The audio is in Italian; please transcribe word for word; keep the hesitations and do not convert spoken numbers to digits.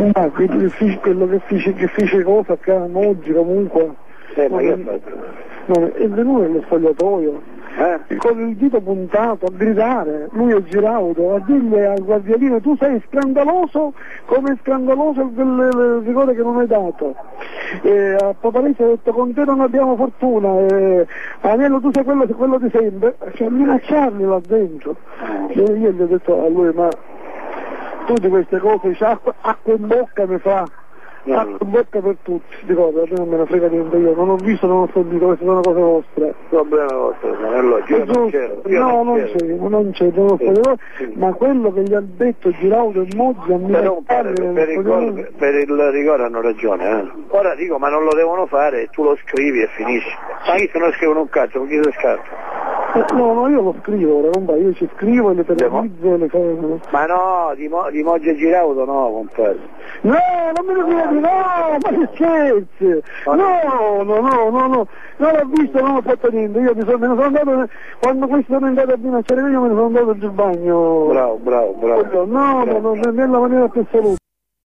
Ma quello che quello che fece, che fece cosa che oggi comunque eh, ma che ha fatto? No, è venuto nello spogliatoio Eh? con il dito puntato a gridare, lui è Giraudo, a dirgli al guardialino tu sei scandaloso come è scandaloso il, il, il rigore che non hai dato. E a Paparese ha detto con te non abbiamo fortuna, e Anello tu sei quello, quello di sempre, cioè minacciarli là dentro. E io gli ho detto a lui ma tu di queste cose c'è acqua, acqua in bocca mi fa. Acqua in bocca per tutti, dico, a me non me ne frega niente, io non ho visto, non ho sentito, queste sono cose vostre. Problema vostro, non è logico, io non c'ero. No, non c'è, non c'è, non sì, c'è, sì. Ma quello che gli ha detto Giraudo e Moggi a Però per, per, il gol, per il rigore hanno ragione, eh. Ora dico, ma non lo devono fare e tu lo scrivi e finisci. Ma io se non scrivono un cazzo, con chi si scarta? No, no, io lo scrivo, ora, non va, io ci scrivo e le televiso e le cose. Ma no, di, Mo, di Moggi e Giraudo no, compadre. No, non me lo chiedi, no, ma che scherzi! No, no, no, no, no, non ho visto, non ho fatto niente, io mi sono, me ne sono andato, quando questi sono entrati a minacciare io me ne sono andato giù in bagno. Bravo, bravo, bravo. No, no, no, nella maniera più assoluta.